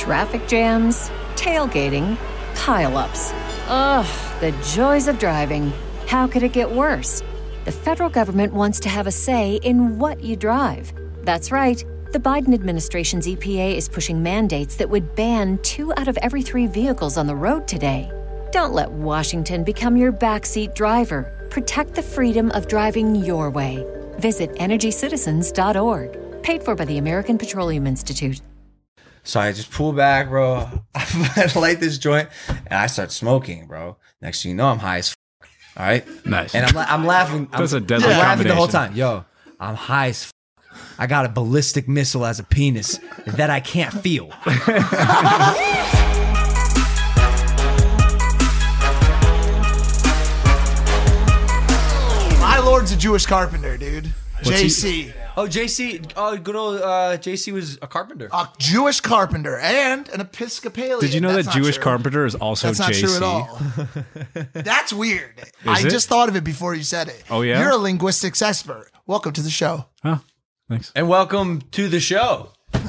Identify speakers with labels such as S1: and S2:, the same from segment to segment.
S1: Traffic jams, tailgating, pile-ups. Ugh, the joys of driving. How could it get worse? The federal government wants to have a say in what you drive. That's right. The Biden administration's EPA is pushing mandates that would ban 2 out of every 3 vehicles on the road today. Don't let Washington become your backseat driver. Protect the freedom of driving your way. Visit EnergyCitizens.org. Paid for by the American Petroleum Institute.
S2: So I just pull back, bro. I light this joint and I start smoking, bro. Next thing you know, I'm high as fuck. All right?
S3: Nice.
S2: And I'm laughing.
S3: That's a deadly
S2: I'm laughing the whole
S3: combination.
S2: time. Yo, I'm high as fuck. I got a ballistic missile as a penis that I can't feel.
S4: My lord's a Jewish carpenter, dude. JC.
S2: Oh, JC. Oh, good old JC was a carpenter.
S4: A Jewish carpenter and an Episcopalian.
S3: Did you know
S4: That's
S3: that
S4: not
S3: Jewish
S4: true.
S3: carpenter is also
S4: That's not
S3: JC?
S4: true at all. That's weird. I
S3: it?
S4: just thought of it before you said it.
S3: Oh, yeah?
S4: You're a linguistics expert. Welcome to the show.
S3: Oh, thanks.
S2: And welcome to the show.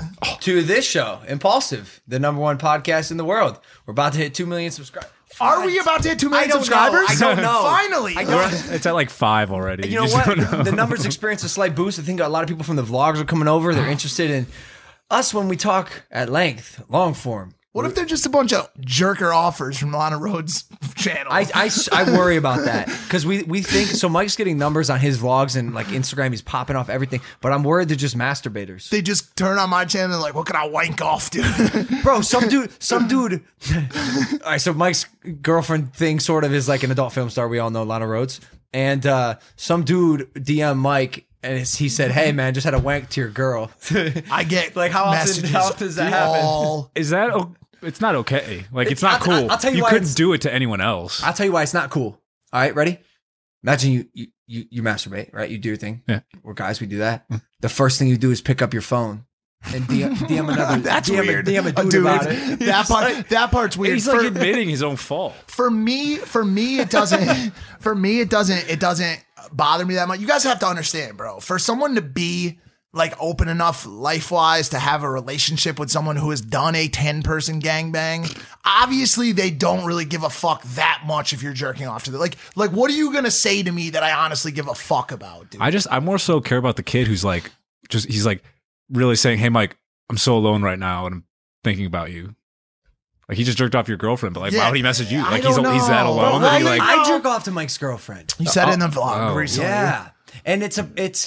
S2: To this show, Impulsive, the #1 podcast in the world. We're about to hit 2 million subscribers.
S4: Are we about to hit 2 million
S2: I don't know.
S4: subscribers?
S2: I don't know.
S4: Finally.
S2: I don't-
S3: It's at like 5 already.
S2: You know
S3: just
S2: what?
S3: don't know.
S2: The numbers experience a slight boost. I think a lot of people from the vlogs are coming over. They're interested in us when we talk at length, long form.
S4: What if they're just a bunch of jerker offers from Lana Rhodes' channel?
S2: I worry about that because we think so. Mike's getting numbers on his vlogs and like Instagram. He's popping off everything, but I'm worried they're just masturbators.
S4: They just turn on my channel and like, what can I wank off, dude?
S2: Bro, some dude. All right, so Mike's girlfriend thing sort of is like an adult film star. We all know Lana Rhodes, and some dude DM Mike. And he said, "Hey man, just had a wank to your girl."
S4: I get
S2: Like, how often
S4: messages
S2: does that happen?
S4: all-
S3: Is that? It's not okay. Like it's not cool.
S2: I'll tell you
S3: you
S2: why
S3: couldn't
S2: it's-
S3: do it to anyone else.
S2: I'll tell you why it's not cool. All right, ready? Imagine you masturbate, right? You do your thing.
S3: Yeah.
S2: We're guys, we do that. The first thing you do is pick up your phone and DM another.
S4: That's
S2: DM
S4: weird.
S2: DM a dude,
S4: Dude,
S2: about it.
S4: That part's weird.
S3: He's like admitting his own fault.
S4: For me, it doesn't. For me, it doesn't bother me that much. You guys have to understand, bro. For someone to be like open enough life-wise to have a relationship with someone who has done a 10-person gangbang, obviously they don't really give a fuck that much if you're jerking off to them. Like what are you gonna say to me that I honestly give a fuck about, dude?
S3: I more so care about the kid who's like, he's like really saying, "Hey, Mike, I'm so alone right now and I'm thinking about you." Like he just jerked off your girlfriend, but like,
S4: Yeah,
S3: why would he message you?
S4: I
S3: Like
S4: don't
S3: he's that
S4: know.
S3: alone
S4: Bro,
S3: that he like.
S2: I jerk off to Mike's girlfriend.
S4: You said it in the vlog
S3: oh,
S4: recently.
S2: Yeah, and it's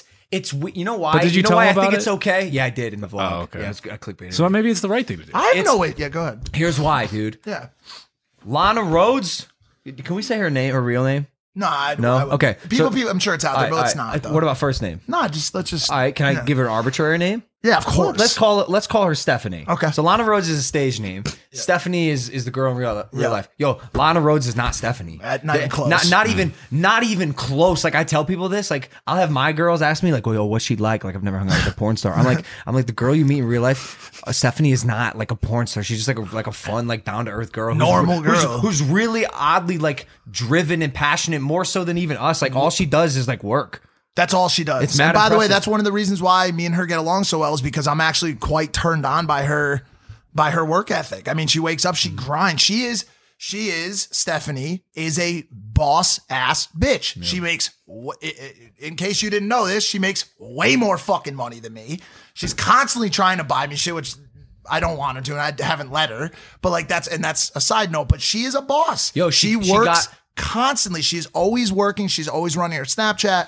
S2: you know why?
S3: But did you
S2: know
S3: tell
S2: why
S3: him
S2: I think
S3: about
S2: it's
S3: it?
S2: okay? Yeah, I did in the vlog.
S3: Oh, okay.
S2: Yeah, I clickbaited.
S3: So maybe it's the right thing to do.
S4: I have
S2: It's-
S4: no way. Yeah, go ahead.
S2: Here's why, dude.
S4: Yeah.
S2: Lana Rhodes. Can we say her name, her real name?
S4: No, I
S2: No? Okay.
S4: People,
S2: So-
S4: I'm sure it's out there, but let's not. Though.
S2: What about first name?
S4: No, let's just.
S2: All right, can I
S4: yeah.
S2: give her an arbitrary name?
S4: Yeah, of course.
S2: Let's call her Stephanie.
S4: Okay.
S2: So Lana Rhodes is a stage name. Stephanie is the girl in real
S4: Yeah.
S2: life. Yo, Lana Rhodes is not Stephanie.
S4: Not even close.
S2: Not even close. Like I tell people this. Like I'll have my girls ask me like, "Oh, yo, what's she like?" Like I've never hung out with a porn star. I'm like the girl you meet in real life. Stephanie is not like a porn star. She's just like a fun, like down to earth girl,
S4: Normal girl.
S2: who's really oddly like driven and passionate, more so than even us. Like all she does is like work.
S4: That's all she does.
S2: It's mad
S4: And by the way,
S2: impressive.
S4: that's one of the reasons why me and her get along so well is because I'm actually quite turned on by her work ethic. I mean, she wakes up, she grinds. She is Stephanie is a boss ass bitch. Yeah. She makes, in case you didn't know this, she makes way more fucking money than me. She's constantly trying to buy me shit, which I don't want her to, and I haven't let her. But like that's a side note. But she is a boss.
S2: Yo,
S4: she works constantly. She's always working. She's always running her Snapchat,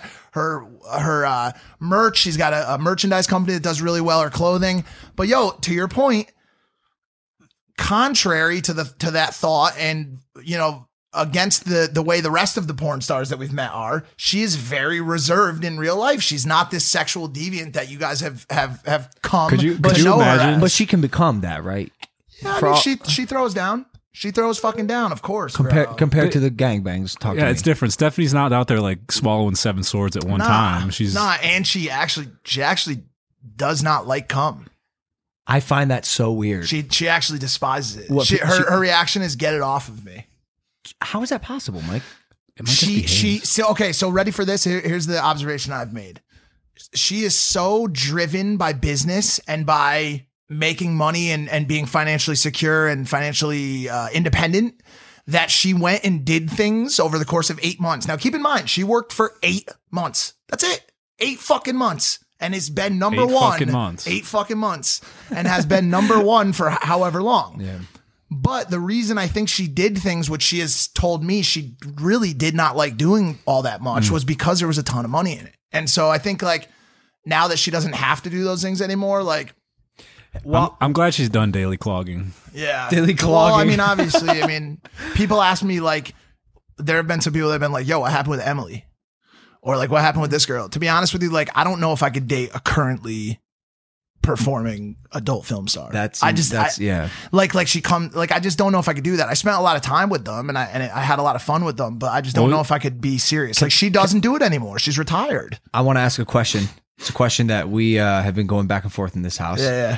S4: her merch. She's got a merchandise company that does really well, her clothing. But yo, to your point, contrary to that thought, and you know, against the way the rest of the porn stars that we've met are, she is very reserved in real life. She's not this sexual deviant that you guys have come
S3: Could you
S4: to know her
S3: imagine?
S4: as.
S2: But she can become that, right?
S4: Yeah, I mean, she throws down. She throws fucking down, of course. bro.
S2: Compared to the gangbangs. Talk to
S3: Yeah,
S2: me.
S3: it's different. Stephanie's not out there like swallowing 7 swords at one time. She's
S4: and she actually does not like cum.
S2: I find that so weird.
S4: She actually despises it.
S2: What,
S4: Her reaction is get it off of me.
S2: How is that possible, Mike?
S3: it might just be his.
S4: So ready for this? Here's the observation I've made. She is so driven by business and by making money and being financially secure and financially independent, that she went and did things over the course of 8 months. Now, keep in mind, she worked for 8 months. That's it. 8 fucking months. And it's been number 1. 8 fucking months. And has been number 1 for however long.
S2: Yeah.
S4: But the reason I think she did things, which she has told me she really did not like doing all that much, was because there was a ton of money in it. And so I think like now that she doesn't have to do those things anymore, like,
S3: Well, I'm glad she's done daily clogging.
S4: yeah.
S2: Daily
S4: Well, I
S2: clogging.
S4: mean, obviously, people ask me like, there have been some people that have been like, yo, what happened with Emily? Or like, what happened with this girl? To be honest with you, like, I don't know if I could date a currently performing adult film star.
S2: Yeah.
S4: Like she come, like, I just don't know if I could do that. I spent a lot of time with them and I had a lot of fun with them, but I just don't know if I could be serious. Like, she doesn't do it anymore. She's retired.
S2: I want to ask a question. It's a question that we have been going back and forth in this house.
S4: Yeah.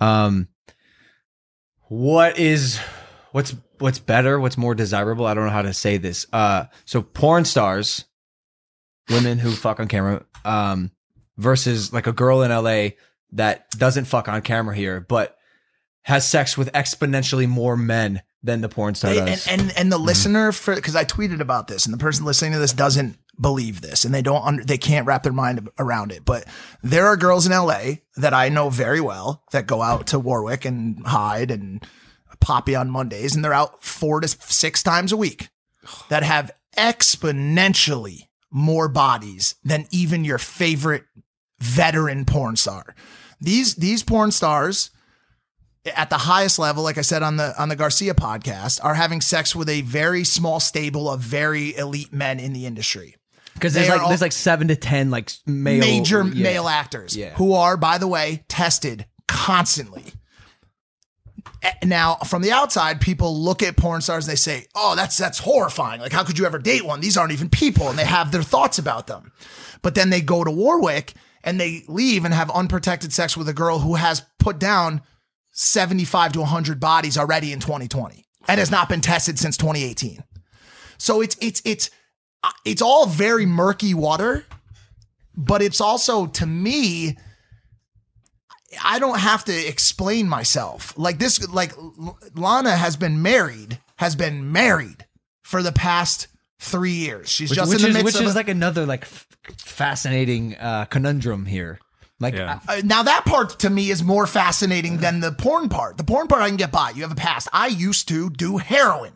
S2: What's better? What's more desirable? I don't know how to say this. So porn stars, women who fuck on camera, versus like a girl in LA that doesn't fuck on camera here, but has sex with exponentially more men than the porn star does.
S4: And the listener, because I tweeted about this, and the person listening to this doesn't believe this, and they can't wrap their mind around it. But there are girls in LA that I know very well that go out to Warwick and Hyde and Poppy on Mondays, and they're out 4 to 6 times a week, that have exponentially more bodies than even your favorite veteran porn star. These porn stars at the highest level, like I said on the Garcia podcast, are having sex with a very small stable of very elite men in the industry.
S2: Because there's like 7 to 10 like
S4: major male actors who are, by the way, tested constantly. Now, from the outside, people look at porn stars and they say, "Oh, that's horrifying. Like, how could you ever date one? These aren't even people," and they have their thoughts about them. But then they go to Warwick and they leave and have unprotected sex with a girl who has put down 75 to 100 bodies already in 2020 and has not been tested since 2018. So it's all very murky water, but it's also, to me, I don't have to explain myself. Like this, like Lana has been married for the past 3 years. She's just in the midst of
S2: like another like fascinating conundrum here. Like
S4: now that part to me is more fascinating than the porn part. The porn part I can get by. You have a past. I used to do heroin.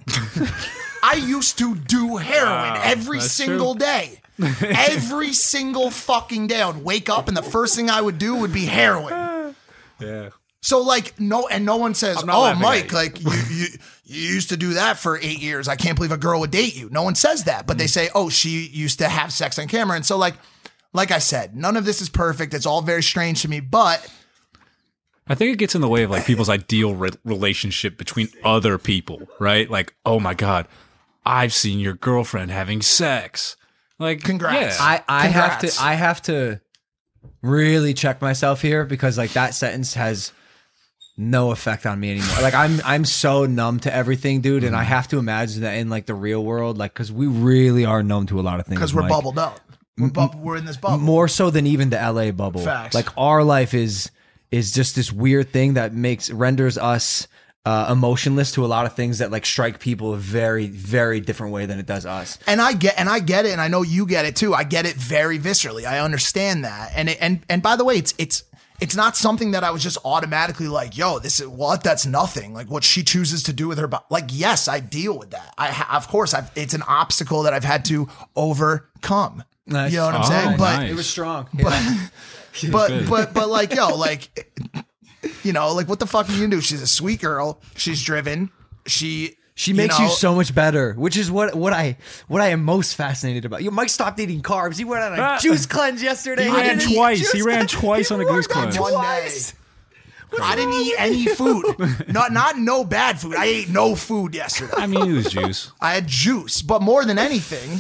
S4: Every single day. Every single fucking day. I would wake up and the first thing I would do would be heroin.
S3: Yeah.
S4: So like no one says,
S3: I'm not
S4: "Oh,
S3: laughing
S4: Mike,
S3: at you."
S4: like you used to do that for 8 years. I can't believe a girl would date you." No one says that, but they say, "Oh, she used to have sex on camera." And so like I said, none of this is perfect. It's all very strange to me, but
S3: I think it gets in the way of like people's ideal relationship between other people, right? Like, "Oh my God, I've seen your girlfriend having sex." Like,
S4: congrats.
S3: Yeah.
S2: I have to really check myself here, because like that sentence has no effect on me anymore. Like I'm so numb to everything, dude, and I have to imagine that in like the real world, like, because we really are numb to a lot of things.
S4: Because we're
S2: Mike.
S4: bubbled up. We're in this bubble.
S2: More so than even the LA bubble.
S4: Facts.
S2: Like our life is just this weird thing that renders us emotionless to a lot of things that like strike people a very, very different way than it does us.
S4: And I get it, and I know you get it too. I get it very viscerally. I understand that. And by the way, it's not something that I was just automatically like, "Yo, this is what? That's nothing." Like what she chooses to do with her body. Like, yes, I deal with that. Of course, it's an obstacle that I've had to overcome.
S2: Nice.
S4: You know what I'm saying? But
S3: nice.
S2: It was strong.
S4: but like, yo, like, you know, like what the fuck are you gonna do? She's a sweet girl. She's driven. She
S2: makes you so much better, which is what I am most fascinated about. Mike stopped eating carbs. He went on a juice cleanse yesterday.
S3: He ran twice. He ran twice on a juice cleanse.
S4: One day. I didn't eat any food. Not no bad food. I ate no food yesterday.
S3: I mean, it was juice.
S4: I had juice, but more than anything,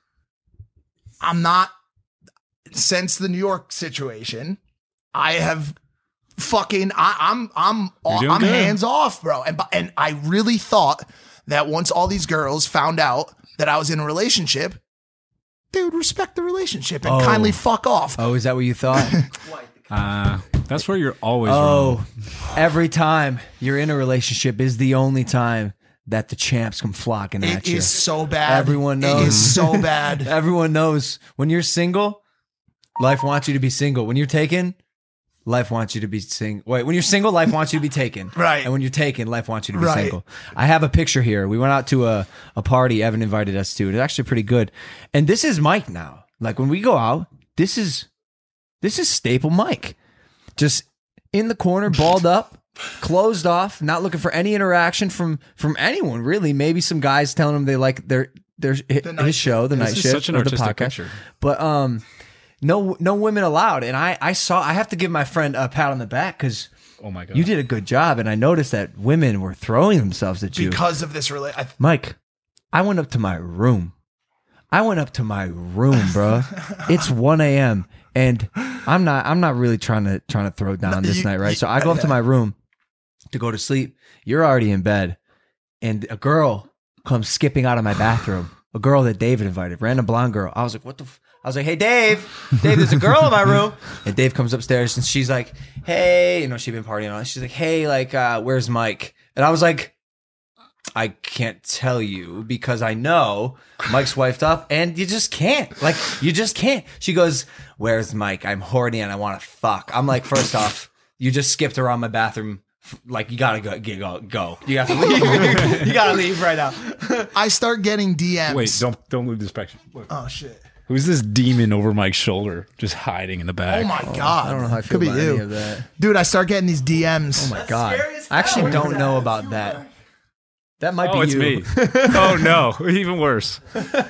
S4: I'm not, since the New York situation, I have fucking, I'm
S3: good.
S4: hands off, bro. And I really thought that once all these girls found out that I was in a relationship, they would respect the relationship and kindly fuck off.
S2: Oh, is that what you thought?
S3: That's where you're always wrong.
S2: Every time you're in a relationship is the only time that the champs come flocking at
S4: It
S2: you.
S4: is so bad.
S2: Everyone knows.
S4: It is so bad.
S2: Everyone knows when you're single, life wants you to be single. When you're taken, life wants you to be single. Wait, when you're single, life wants you to be taken.
S4: Right.
S2: And when you're taken, life wants you to be
S4: Right.
S2: single. I have a picture here. We went out to a party Evan invited us to. It's actually pretty good. And this is Mike now. Like when we go out, this is staple Mike. Just in the corner, balled up, closed off, not looking for any interaction from anyone really. Maybe some guys telling him they like his show, the night
S3: This is
S2: shift,
S3: such an
S2: or the
S3: artistic
S2: podcast.
S3: picture.
S2: But no women allowed. And I have to give my friend a pat on the back because
S3: Oh my god.
S2: you did a good job. And I noticed that women were throwing themselves at you.
S4: Because of this
S2: Mike, I went up to my room. Bro. It's 1 a.m. and I'm not really trying to throw down this night, right? So I go up to my room to go to sleep. You're already in bed, and a girl comes skipping out of my bathroom. A girl that David invited, random blonde girl. I was like, what the? I was like, hey, Dave, there's a girl in my room. And Dave comes upstairs and she's like, hey, she'd been partying on. She's like, hey, where's Mike? And I was like, I can't tell you because I know Mike's wifed up and you just can't. You just can't. She goes, where's Mike? I'm horny and I want to fuck. I'm like, first off, you just skipped around my bathroom. You gotta go. You have to leave. You gotta leave right now.
S4: I start getting DMs.
S3: Wait, don't leave this picture. Look.
S4: Oh shit.
S3: Who's this demon over Mike's shoulder, just hiding in the back?
S4: Oh my god.
S2: I don't know how I feel
S4: Could be
S2: about
S4: you.
S2: any of that.
S4: Dude, I start getting these DMs.
S2: Oh my god. I actually don't know about that. That might be
S3: Oh, it's
S2: you.
S3: me. Oh no, even worse.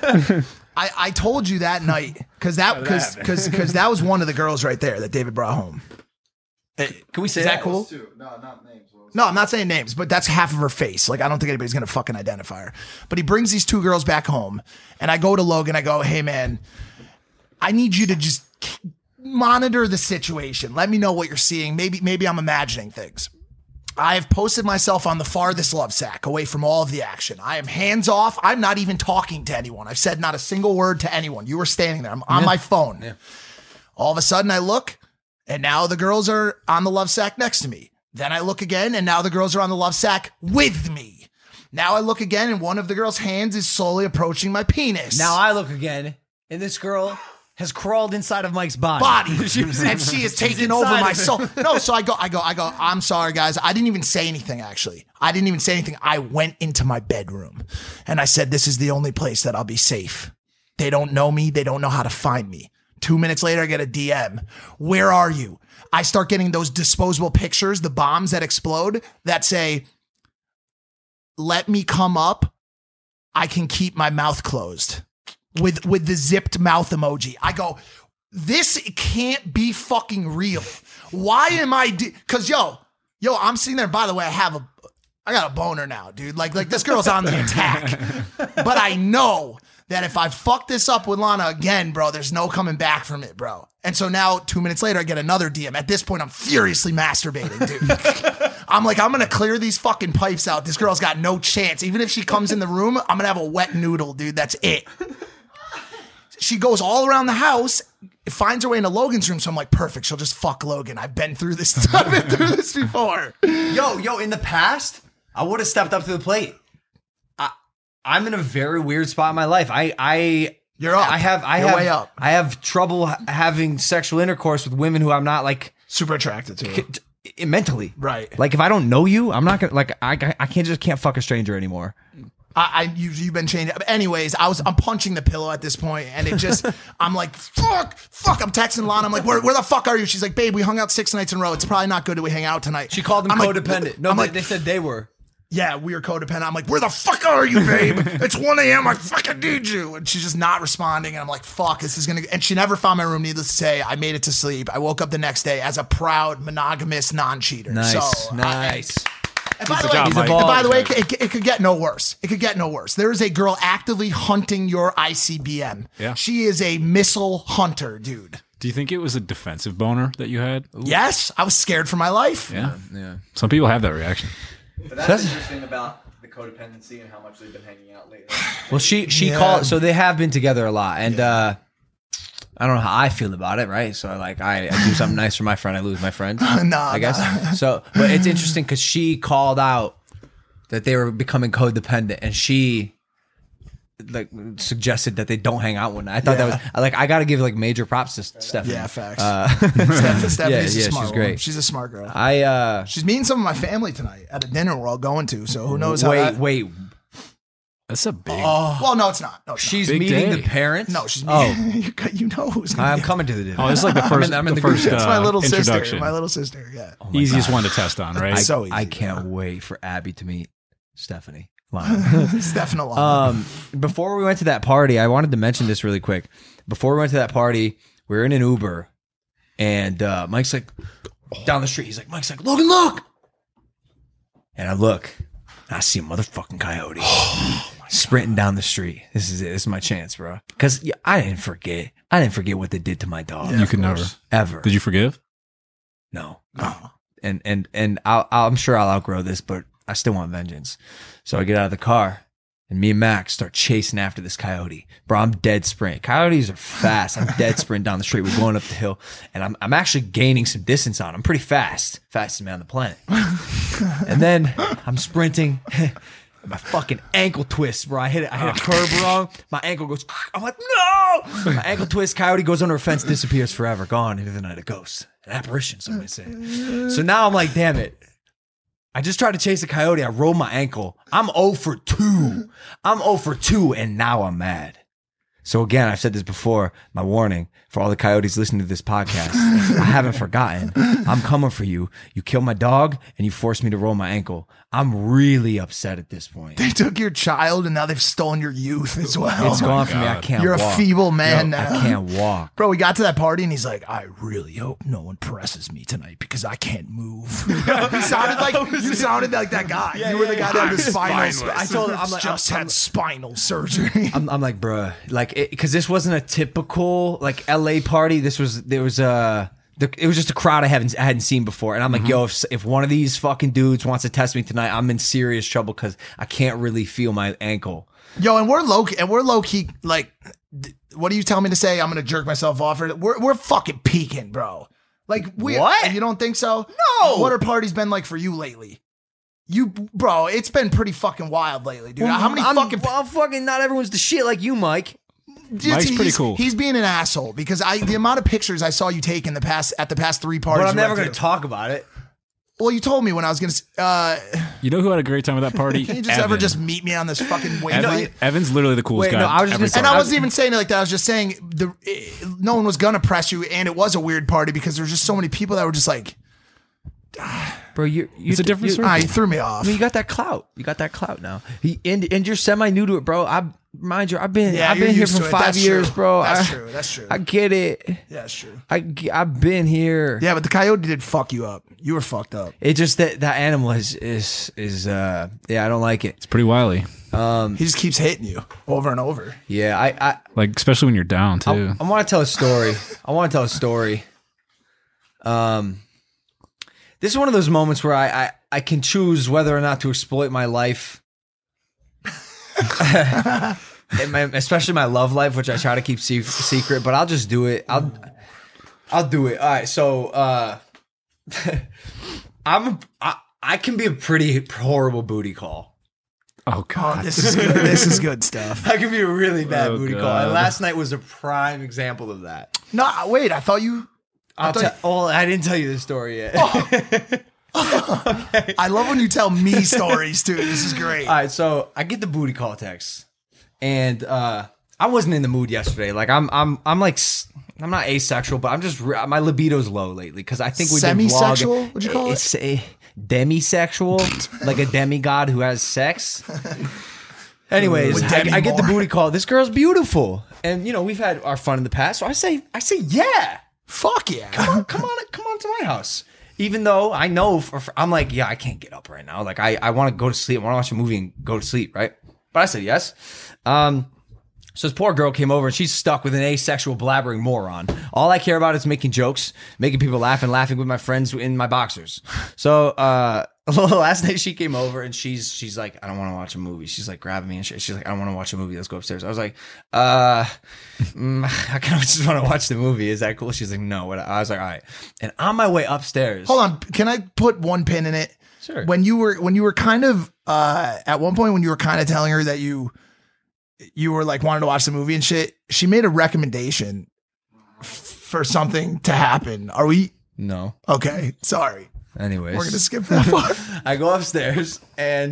S4: I told you that night because that was one of the girls right there that David brought home.
S2: Can we say
S4: Is that cool?
S5: No, not names.
S4: No, I'm not saying names, but that's half of her face. Like, I don't think anybody's going to fucking identify her. But he brings these two girls back home, and I go to Logan. I go, hey, man, I need you to just monitor the situation. Let me know what you're seeing. Maybe I'm imagining things. I have posted myself on the farthest love sack, away from all of the action. I am hands off. I'm not even talking to anyone. I've said not a single word to anyone. You were standing there. I'm on my phone. Yeah. All of a sudden, I look, and now the girls are on the love sack next to me. Then I look again, and now the girls are on the love sack with me. Now I look again, and one of the girls' hands is slowly approaching my penis.
S2: Now I look again, and this girl has crawled inside of Mike's body.
S4: and she is taking over my soul. No, so I go, I'm sorry, guys. I didn't even say anything, actually. I went into my bedroom, and I said, this is the only place that I'll be safe. They don't know me. They don't know how to find me. 2 minutes later, I get a DM. Where are you? I start getting those disposable pictures, the bombs that explode, that say, let me come up. I can keep my mouth closed. With the zipped mouth emoji. I go, this can't be fucking real. Why am I? Because yo, I'm sitting there. By the way, I got a boner now, dude. Like this girl's on the attack. But I know that if I fuck this up with Lana again, bro, there's no coming back from it, bro. And so now 2 minutes later, I get another DM. At this point, I'm furiously masturbating, dude. I'm like, I'm going to clear these fucking pipes out. This girl's got no chance. Even if she comes in the room, I'm going to have a wet noodle, dude. That's it. She goes all around the house, finds her way into Logan's room. So I'm like, perfect. She'll just fuck Logan. I've been through this before.
S2: Yo, in the past, I would have stepped up to the plate. I'm in a very weird spot in my life.
S4: You're up. You're way up.
S2: I have trouble having sexual intercourse with women who I'm not like
S4: super attracted to
S2: mentally.
S4: Right.
S2: Like if I don't know you, I'm not gonna like I can't fuck a stranger anymore.
S4: You've been changed. Anyways, I'm punching the pillow at this point, and it just, I'm like, fuck. I'm texting Lana. I'm like, where the fuck are you? She's like, babe, we hung out 6 nights in a row. It's probably not good that we hang out tonight.
S2: She called them
S4: I'm
S2: codependent.
S4: Like,
S2: they said they were.
S4: Yeah, we were codependent. I'm like, where the fuck are you, babe? It's 1 a.m. I fucking need you. And she's just not responding. And I'm like, fuck, this is going to... And she never found my room, needless to say. I made it to sleep. I woke up the next day as a proud, monogamous non-cheater.
S2: Nice,
S4: so,
S2: nice.
S4: And by the way, it could get no worse. It could get no worse. There is a girl actively hunting your ICBM.
S3: Yeah.
S4: She is a missile hunter, dude.
S3: Do you think it was a defensive boner that you had?
S4: Ooh. Yes. I was scared for my life.
S3: Yeah. Some people have that reaction.
S5: But that's interesting about the codependency and how much they've been hanging out lately.
S2: Well, she called, so they have been together a lot, and I don't know how I feel about it, right? So like I do something nice for my friend, I lose my friend. I guess. So, but it's interesting because she called out that they were becoming codependent, and she like suggested that they don't hang out one night. I thought that was like, I got to give like major props to Stephanie.
S4: Yeah, facts.
S2: Yeah,
S4: Stephanie's a smart
S2: she's great.
S4: one. She's a smart girl.
S2: She's
S4: meeting some of my family tonight at a dinner we're all going to. So who knows how that...
S2: Wait.
S3: That's a big.
S4: Well, no, it's not. No, it's
S2: She's
S3: Big
S2: meeting
S3: day.
S2: the parents?
S4: not. No, she's meeting... You know who's going to
S2: I'm coming to the dinner.
S3: Oh, it's like the first.
S2: I'm in
S3: the
S2: the group
S3: first
S2: chat.
S4: It's my little sister.
S3: introduction.
S4: My little sister, yeah.
S3: Easiest one to test on, right?
S4: So easy,
S2: I can't wait for Abby to meet Stephanie.
S4: Stephen
S2: Before we went to that party, I wanted to mention this really quick. Before we went to that party, we were in an Uber, and Mike's like, down the street, he's like, Mike's like, Logan, look! And I look, and I see a motherfucking coyote sprinting down the street. This is it. This is my chance, bro. Because I didn't forget. I didn't forget what they did to my dog.
S3: You could never.
S2: Ever.
S3: Did you forgive?
S2: No. And I'm sure I'll outgrow this, but I still want vengeance. So I get out of the car, and me and Max start chasing after this coyote. Bro, I'm dead sprint. Coyotes are fast. I'm dead sprint down the street. We're going up the hill, and I'm actually gaining some distance on him. I'm pretty fast. Fastest man on the planet. And then I'm sprinting. My fucking ankle twists, bro. I hit a curb wrong. My ankle goes, I'm like, no! My ankle twist, coyote goes under a fence, disappears forever, gone into the night, a ghost. An apparition, some might say. So now I'm like, damn it. I just tried to chase a coyote. I rolled my ankle. I'm 0 for 2. I'm 0 for 2, and now I'm mad. So again, I've said this before, my warning for all the coyotes listening to this podcast. I haven't forgotten. I'm coming for you. You killed my dog, and you forced me to roll my ankle. I'm really upset at this point.
S4: They took your child, and now they've stolen your youth as well.
S2: It's gone from me. I can't
S4: You're
S2: walk.
S4: a feeble man now.
S2: I can't walk.
S4: Bro, we got to that party and he's like, I really hope no one presses me tonight because I can't move. You sounded like that guy. You were the guy that had the spinal.
S2: I told him, I'm like,
S4: just had spinal surgery.
S2: I'm like, bruh, like, because this wasn't a typical like LA party. It was just a crowd I hadn't seen before, and I'm like, yo, if one of these fucking dudes wants to test me tonight, I'm in serious trouble because I can't really feel my ankle.
S4: Yo, and we're low key. Like, what do you tell me to say? I'm gonna jerk myself off. We're fucking peaking, bro. Like,
S2: What?
S4: You don't think so?
S2: No.
S4: What are parties been like for you lately? Bro, it's been pretty fucking wild lately, dude. How many
S2: fucking not everyone's the shit like you, Mike.
S3: Mike's pretty cool.
S4: He's being an asshole because the amount of pictures I saw you take at the past 3 parties.
S2: But I'm never
S4: going
S2: going to talk about it.
S4: Well, you told me when I was going to.
S3: You know who had a great time at that party?
S4: Can you just ever just meet me on this fucking wavelength?
S3: Evan's literally the coolest guy.
S2: No, I was just gonna say-
S4: And I wasn't even saying it like that. I was just saying no one was gonna press you, and it was a weird party because there's just so many people that were just like,
S2: Bro,
S3: It's a different circle.
S4: you threw me off.
S2: I mean, you got that clout. You got that clout now. And you're semi new to it, bro. Mind you, I've been
S4: you're
S2: here
S4: used
S2: for
S4: to it.
S2: 5
S4: That's
S2: years,
S4: true.
S2: bro.
S4: That's true.
S2: I get it.
S4: Yeah, that's true.
S2: I've been here.
S4: Yeah, but the coyote did fuck you up. You were fucked up.
S2: It just that animal is I don't like it.
S3: It's pretty wily.
S4: He just keeps hitting you over and over.
S2: Yeah, I
S3: Like, especially when you're down, too.
S2: I want to tell a story. This is one of those moments where I can choose whether or not to exploit my life. Especially my love life, which I try to keep secret, but I'll just do it. I'll do it. All right, so I can be a pretty horrible booty call.
S3: Oh, God.
S4: This is good. This is good stuff.
S2: I can be a really bad
S3: Oh,
S2: booty call.
S3: God.
S2: And last night was a prime example of that.
S4: No, wait. I thought you.
S2: I didn't tell you the story yet.
S4: I love when you tell me stories too. This is great.
S2: All right, so I get the booty call text, and I wasn't in the mood yesterday. Like I'm not asexual, but I'm just my libido's low lately because I think we've been
S4: Semisexual?
S2: vlogging.
S4: What'd you call it?
S2: It's a demisexual, like a demigod who has sex. Anyways,
S4: With Demi
S2: I get the
S4: Moore.
S2: booty call. This girl's beautiful, and we've had our fun in the past. So I say yeah.
S4: Fuck yeah.
S2: Come on to my house. Even though I know, I'm like, yeah, I can't get up right now. Like, I want to go to sleep. I want to watch a movie and go to sleep, right? But I said yes. So this poor girl came over and she's stuck with an asexual blabbering moron. All I care about is making jokes, making people laugh, and laughing with my friends in my boxers. So last night she came over and she's like, I don't want to watch a movie. She's like grabbing me and she's like, I don't want to watch a movie. Let's go upstairs. I was like, I kind of just want to watch the movie. Is that cool? She's like, no. I was like, all right. And on my way upstairs,
S4: Hold on, can I put one pin in it?
S2: Sure.
S4: When you were kind of at one point when you were kind of telling her that you were like wanted to watch the movie and shit, she made a recommendation for something to happen. Are we
S2: no.
S4: okay? Sorry.
S2: Anyways,
S4: We're gonna skip that part.
S2: I go upstairs and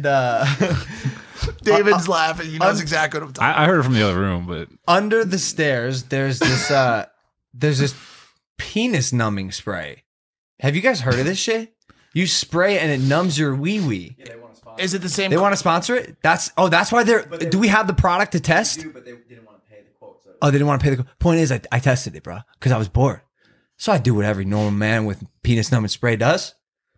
S4: David's laughing. He knows exactly what I'm talking about.
S3: I heard it from the other room, but
S2: under the stairs, there's this penis numbing spray. Have you guys heard of this shit? You spray and it numbs your wee wee.
S5: Yeah, they want to sponsor.
S4: Is it the same?
S2: They want to sponsor it? That's why they're. Do we have the product to test?
S5: They do, but they didn't want to pay the quote. So.
S2: Oh, they didn't want to pay the point. Is I tested it, bro, because I was bored. So I do what every normal man with penis numbing spray does.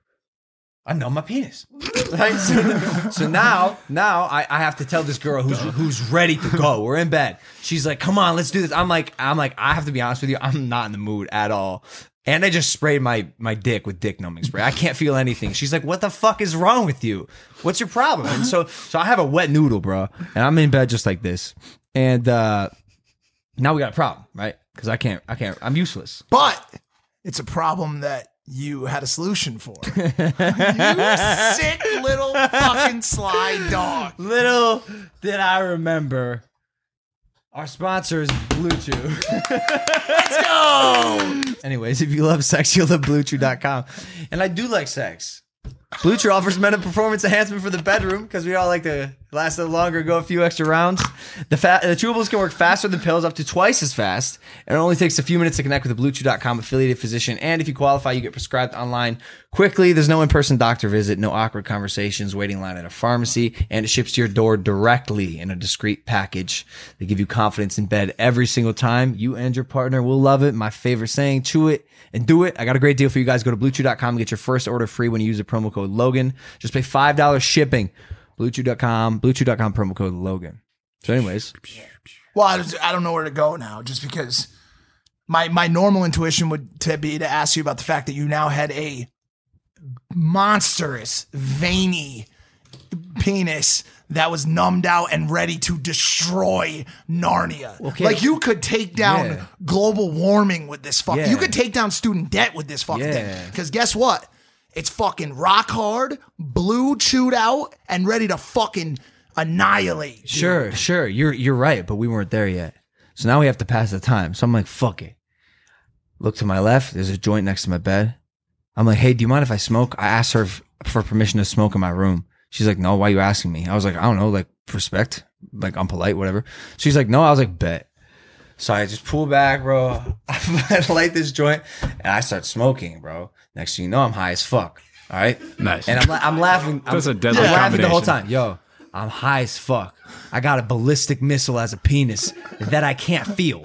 S2: I numb my penis. Right? So now I have to tell this girl who's ready to go. We're in bed. She's like, "Come on, let's do this." I'm like, I have to be honest with you. I'm not in the mood at all. And I just sprayed my dick with dick numbing spray. I can't feel anything. She's like, "What the fuck is wrong with you? What's your problem?" And so I have a wet noodle, bro, and I'm in bed just like this. And now we got a problem, right? Because I can't. I'm useless.
S4: But it's a problem that you had a solution for. You sick little fucking sly dog.
S2: Little did I remember, our sponsor is Blue Chew.
S4: Let's go.
S2: Anyways, if you love sex, you'll love BlueChew.com. And I do like sex. Blue Chew offers men a performance enhancement for the bedroom because we all like to last a little longer, go a few extra rounds. The chewables can work faster than pills, up to twice as fast. And it only takes a few minutes to connect with a BlueChew.com affiliated physician. And if you qualify, you get prescribed online quickly. There's no in-person doctor visit, no awkward conversations, waiting line at a pharmacy, and it ships to your door directly in a discreet package. They give you confidence in bed every single time. You and your partner will love it. My favorite saying, chew it and do it. I got a great deal for you guys. Go to BlueChew.com and get your first order free when you use the promo code Logan. Just pay $5 shipping. BlueChew.com promo code Logan. So anyways.
S4: Well, I don't know where to go now, just because my normal intuition would be to ask you about the fact that you now had a monstrous, veiny penis that was numbed out and ready to destroy Narnia.
S2: Okay.
S4: Like you could take down global warming with this fucking.
S2: Yeah.
S4: You could take down student debt with this fucking thing.
S2: Yeah.
S4: Because guess what? It's fucking rock hard, blue chewed out, and ready to fucking annihilate. Dude.
S2: Sure. You're right, but we weren't there yet. So now we have to pass the time. So I'm like, fuck it. Look to my left. There's a joint next to my bed. I'm like, hey, do you mind if I smoke? I asked her for permission to smoke in my room. She's like, no, why are you asking me? I was like, I don't know, like respect, like I'm polite, whatever. She's like, no. I was like, bet. So I just pull back, bro. I light this joint and I start smoking, bro. Next thing you know, I'm high as fuck. All right.
S3: Nice.
S2: And I'm laughing.
S3: That's a
S2: I'm
S3: deadly
S2: laughing the whole
S3: combination.
S2: time. Yo, I'm high as fuck. I got a ballistic missile as a penis that I can't feel.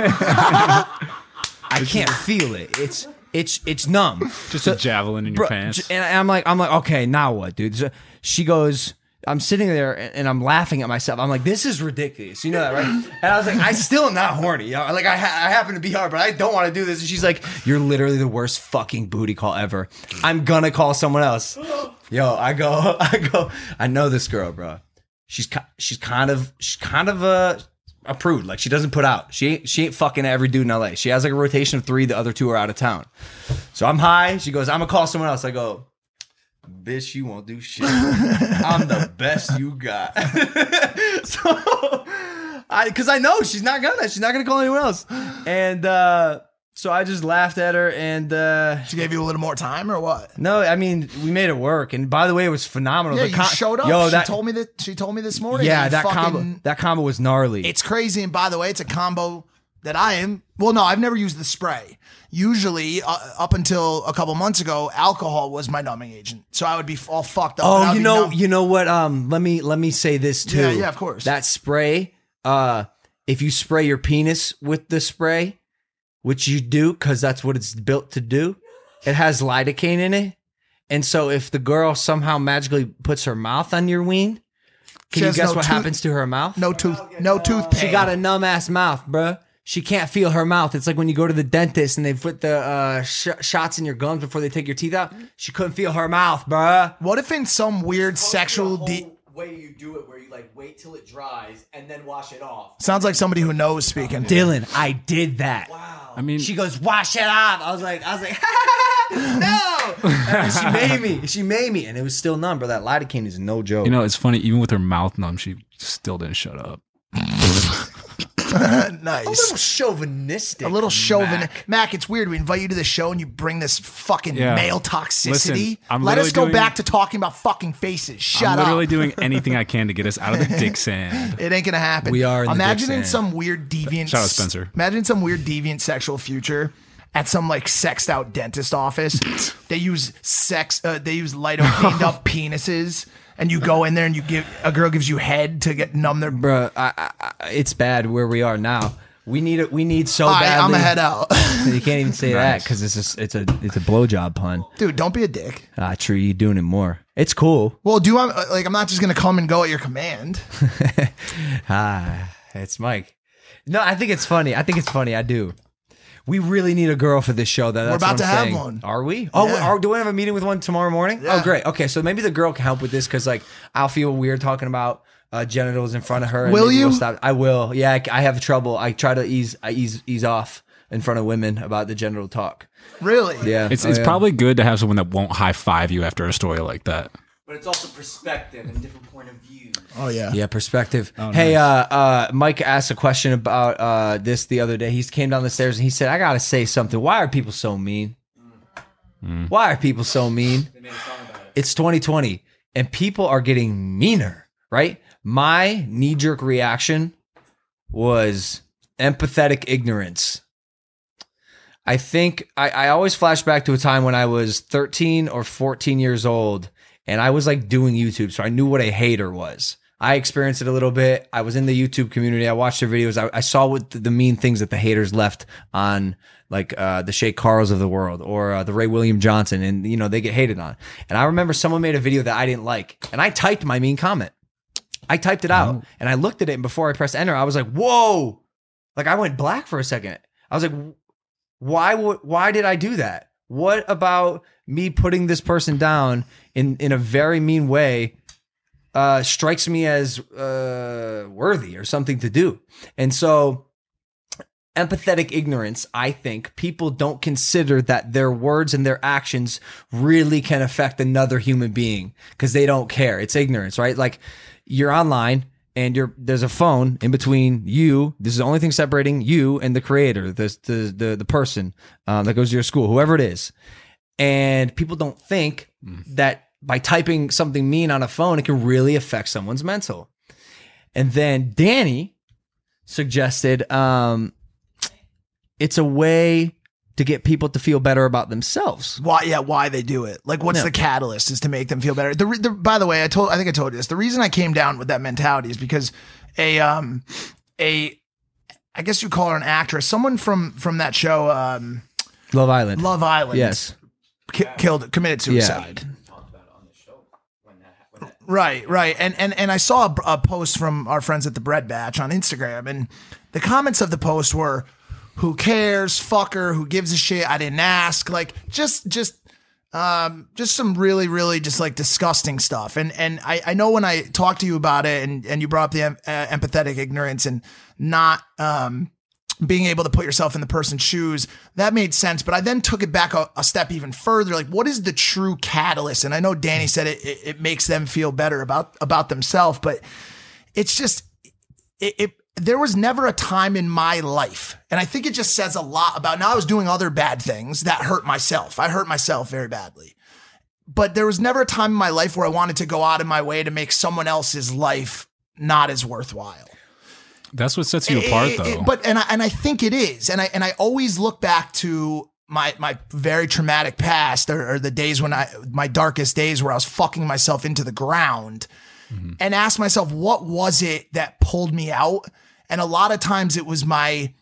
S2: I can't feel it. It's numb.
S3: Just a javelin in your pants.
S2: And I'm like, okay, now what, dude? So she goes, I'm sitting there and I'm laughing at myself. I'm like, this is ridiculous. You know that, right? And I was like, I still am not horny. You know? Like I happen to be hard, but I don't want to do this. And she's like, you're literally the worst fucking booty call ever. I'm gonna call someone else. Yo, I go. I know this girl, bro. She's kind of a prude. Like she doesn't put out. She ain't fucking every dude in LA. She has like a rotation of 3. The other 2 are out of town. So I'm high. She goes, I'm gonna call someone else. I go, bitch, you won't do shit. I'm the best you got. So because I know she's not gonna call anyone else. And so I just laughed at her and
S4: She gave you a little more time or what?
S2: no, I mean we made it work. And by the way, it was phenomenal.
S4: Yeah,
S2: The
S4: you showed up.
S2: Yo,
S4: She told me this morning.
S2: yeah,
S4: that
S2: that combo was gnarly.
S4: It's crazy. And by the way, it's a combo that I've never used the spray. Usually, up until a couple months ago, alcohol was my numbing agent. So I would be all fucked up.
S2: Oh, you know what? Let me say this too.
S4: Yeah, of course.
S2: That spray, if you spray your penis with the spray, which you do because that's what it's built to do, it has lidocaine in it. And so if the girl somehow magically puts her mouth on your ween, can you guess what happens to her mouth?
S4: No tooth pain.
S2: She got a numb ass mouth, bruh. She can't feel her mouth. It's like when you go to the dentist and they put the shots in your gums before they take your teeth out. She couldn't feel her mouth, bruh.
S4: What if in some weird sexual
S5: way you do it where you like wait till it dries and then wash it off?
S4: Sounds like somebody who knows speaking.
S2: Dylan, I did that.
S5: Wow.
S3: I mean,
S2: She goes, wash it off. I was like, no. And she made me, and it was still numb, bro. That lidocaine is no joke.
S3: you know, it's funny. Even with her mouth numb, she still didn't shut up.
S2: a little
S4: Nice.
S2: chauvinistic.
S4: A little chauvin. Mac, it's weird. We invite you to the show and you bring this fucking
S3: Yeah.
S4: male toxicity.
S3: Listen, I'm
S4: Let us
S3: literally
S4: go
S3: doing-
S4: back to talking about fucking faces. Shut
S3: I'm literally
S4: up.
S3: doing anything I can to get us out of the dick sand.
S4: It ain't gonna happen.
S2: We are in the
S4: Imagining
S2: dick sand.
S4: some weird deviant.
S3: Shout out Spencer.
S4: Imagine some weird deviant sexual future at some like sexed out dentist office. They use they use lidocaine up penises, and you go in there and a girl gives you head to get numb their.
S2: Bro, it's bad where we are now. We need so badly.
S4: I'm a head out.
S2: You can't even say that because it's a blowjob pun.
S4: Dude, don't be a dick.
S2: True, you doing it more. It's cool.
S4: Well, I'm not just gonna come and go at your command.
S2: It's Mike. No, I think it's funny. I do. We really need a girl for this show. That's
S4: We're about
S2: what I'm
S4: to have
S2: saying.
S4: one.
S2: Are we? Oh,
S4: Yeah.
S2: do we have a meeting with one tomorrow morning?
S4: Yeah.
S2: Oh, great. Okay, so maybe the girl can help with this because like I'll feel weird talking about genitals in front of her. And
S4: Will
S2: maybe
S4: you?
S2: we'll stop. I will. Yeah, I have trouble. I try to ease off in front of women about the genital talk.
S4: Really?
S2: Yeah,
S3: It's
S2: yeah.
S3: probably good to have someone that won't high five you after a story like that.
S5: But it's also perspective and different point of view.
S4: Oh yeah.
S2: Yeah, perspective.
S3: Oh,
S2: Hey, Mike asked a question about this the other day. He came down the stairs and he said, "I gotta say something. Why are people so mean? Why are people so mean?
S5: They made a song about it.
S2: It's 2020 and people are getting meaner, right?" My knee-jerk reaction was empathetic ignorance. I think I always flash back to a time when I was 13 or 14 years old and I was like doing YouTube, so I knew what a hater was. I experienced it a little bit. I was in the YouTube community. I watched their videos. I saw what the mean things that the haters left on like the Shay Carls of the world or the Ray William Johnson, and you know they get hated on. And I remember someone made a video that I didn't like, and I typed my mean comment. I typed it out and I looked at it, and before I pressed enter, I was like, "Whoa!" Like I went black for a second. I was like, "Why did I do that? What about me putting this person down in a very mean way strikes me as worthy or something to do?" And so, empathetic ignorance. I think people don't consider that their words and their actions really can affect another human being because they don't care. It's ignorance, right? Like. You're online and there's a phone in between you. This is the only thing separating you and the creator, the person that goes to your school, whoever it is. And people don't think that by typing something mean on a phone, it can really affect someone's mental. And then Danny suggested it's a way to get people to feel better about themselves.
S4: Why they do it? Like, what's the catalyst is to make them feel better? By the way, I think I told you this. The reason I came down with that mentality is because I guess you call her an actress, someone from that show,
S2: Love Island.
S4: Love Island.
S2: Yes.
S4: Committed suicide. Right. And I saw a post from our friends at the Bread Batch on Instagram, and the comments of the post were, "Who cares? Fuck her. Who gives a shit? I didn't ask." Like just some really, really just like disgusting stuff. And I know when I talked to you about it and you brought up the empathetic ignorance and not being able to put yourself in the person's shoes, that made sense. But I then took it back a step even further. Like, what is the true catalyst? And I know Danny said it makes them feel better about themselves, but it's just there was never a time in my life, and I think it just says a lot about, now I was doing other bad things that hurt myself. I hurt myself very badly, but there was never a time in my life where I wanted to go out of my way to make someone else's life not as worthwhile.
S3: That's what sets you apart, though.
S4: And I think it is, and I always look back to my very traumatic past or the days when my darkest days where I was fucking myself into the ground, and ask myself, what was it that pulled me out? And a lot of times it was my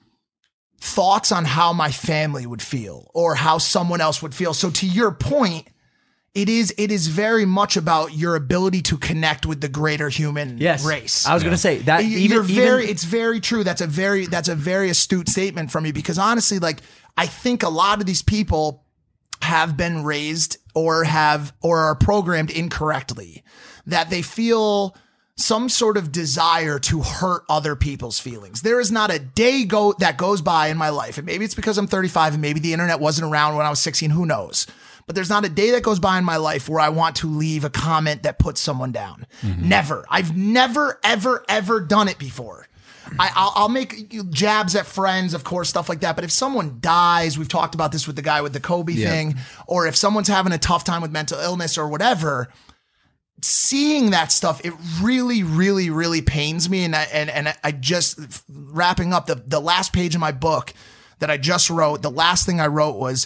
S4: thoughts on how my family would feel or how someone else would feel. So to your point, it is very much about your ability to connect with the greater human race.
S2: I was going to say that
S4: it's very true. That's a very astute statement from you, because honestly, like, I think a lot of these people have been raised or are programmed incorrectly, that they feel some sort of desire to hurt other people's feelings. There is not a day that goes by in my life, and maybe it's because I'm 35 and maybe the internet wasn't around when I was 16, who knows? But there's not a day that goes by in my life where I want to leave a comment that puts someone down. Never. I've never, ever, ever done it before. I'll make jabs at friends, of course, stuff like that. But if someone dies, we've talked about this with the guy with the Kobe thing, or if someone's having a tough time with mental illness or whatever, seeing that stuff, it really, really, really pains me. And I just, wrapping up the last page of my book that I just wrote, the last thing I wrote was,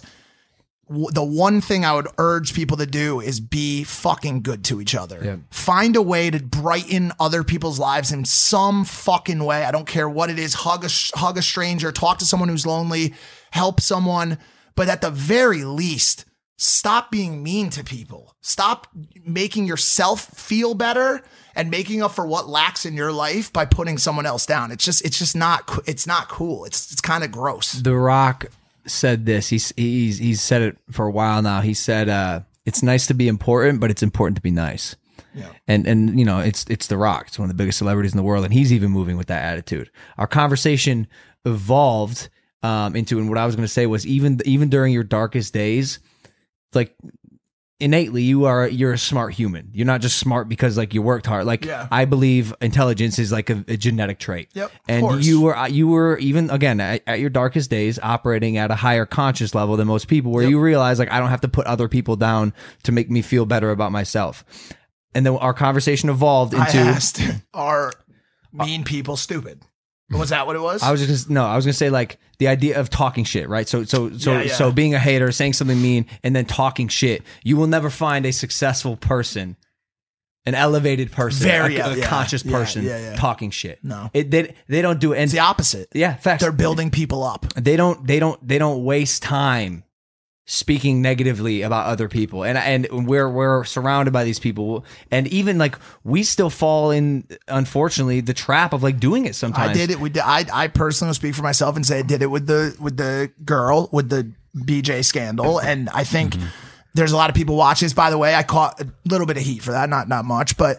S4: the one thing I would urge people to do is be fucking good to each other. Yeah. Find a way to brighten other people's lives in some fucking way. I don't care what it is. Hug a stranger, talk to someone who's lonely, help someone. But at the very least, stop being mean to people. Stop making yourself feel better and making up for what lacks in your life by putting someone else down. It's just not cool. It's kind of gross.
S2: The Rock said this. He's said it for a while now. He said, it's nice to be important, but it's important to be nice. Yeah. And you know, it's The Rock. It's one of the biggest celebrities in the world, and he's even moving with that attitude. Our conversation evolved into, and what I was going to say was, even during your darkest days, like, innately you're a smart human. You're not just smart because like you worked hard. Like, I believe intelligence is like a genetic trait. Yep. And you were even, again, at your darkest days, operating at a higher conscious level than most people, where you realize, like, I don't have to put other people down to make me feel better about myself. And then our conversation evolved into,
S4: I asked, are mean people stupid? Was that what it was?
S2: I was gonna say, like, the idea of talking shit, right? So being a hater, saying something mean, and then talking shit. You will never find a successful person, an elevated person, a conscious person talking shit. No, they don't do it. And
S4: it's the opposite.
S2: Yeah, facts.
S4: They're building people up.
S2: They don't waste time speaking negatively about other people, and we're surrounded by these people, and even like we still fall in, unfortunately, the trap of like doing it sometimes.
S4: I did it. I personally will speak for myself and say I did it with the girl with the BJ scandal, and I think there's a lot of people watching this. By the way, I caught a little bit of heat for that, not much, but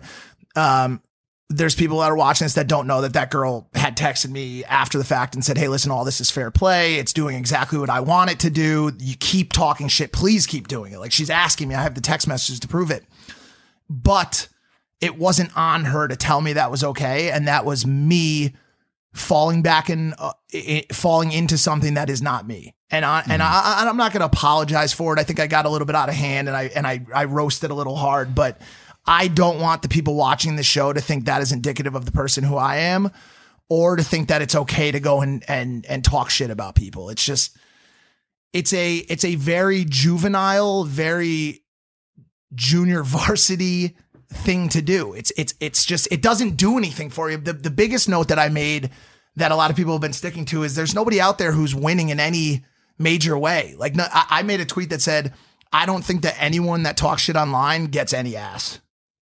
S4: there's people that are watching this that don't know that girl had texted me after the fact and said, hey, listen, all this is fair play. It's doing exactly what I want it to do. You keep talking shit. Please keep doing it. Like, she's asking me. I have the text messages to prove it. But it wasn't on her to tell me that was okay. And that was me falling back and falling into something that is not me. And I'm not going to apologize for it. I think I got a little bit out of hand and I roasted a little hard, but I don't want the people watching the show to think that is indicative of the person who I am, or to think that it's okay to go and talk shit about people. It's just, it's a very juvenile, very junior varsity thing to do. It's just, it doesn't do anything for you. The biggest note that I made that a lot of people have been sticking to is there's nobody out there who's winning in any major way. Like, I made a tweet that said, I don't think that anyone that talks shit online gets any ass.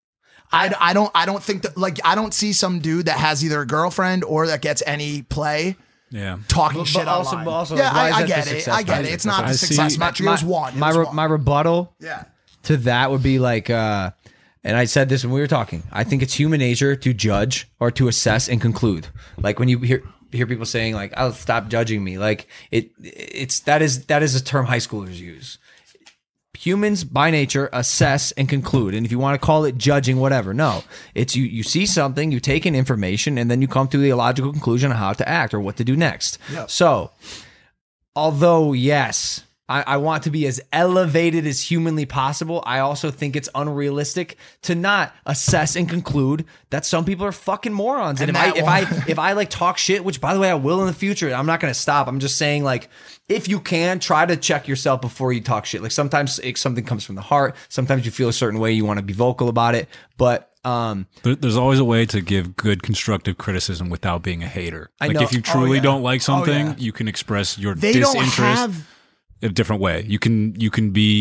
S4: I don't think that, like, I don't see some dude that has either a girlfriend or that gets any play. Yeah, talking shit online. Also, yeah, I get it. I get it. It's not the success metric. It was one.
S2: My rebuttal to that would be like, and I said this when we were talking, I think it's human nature to judge or to assess and conclude. Like, when you hear people saying like, "I'll stop judging me," like that is a term high schoolers use. Humans by nature assess and conclude. And if you want to call it judging, whatever, no, it's you see something, you take in information, and then you come to the logical conclusion on how to act or what to do next. Yep. So, although, yes, I want to be as elevated as humanly possible, I also think it's unrealistic to not assess and conclude that some people are fucking morons. And if I like talk shit, which by the way I will in the future, I'm not going to stop. I'm just saying, like, if you can, try to check yourself before you talk shit. Like, sometimes something comes from the heart. Sometimes you feel a certain way, you want to be vocal about it. But
S3: there's always a way to give good constructive criticism without being a hater. Like, if you truly don't like something, you can express your disinterest a different way. You can be